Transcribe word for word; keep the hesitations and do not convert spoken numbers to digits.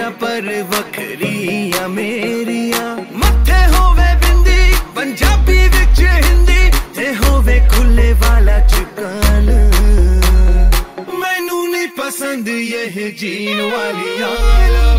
पर वखरिया मेरिया मथे होवे बिंदी पंजाबी विच हिंदी ते होवे खुले वाला चिकन मैनू नहीं पसंद यह जीन वालियां।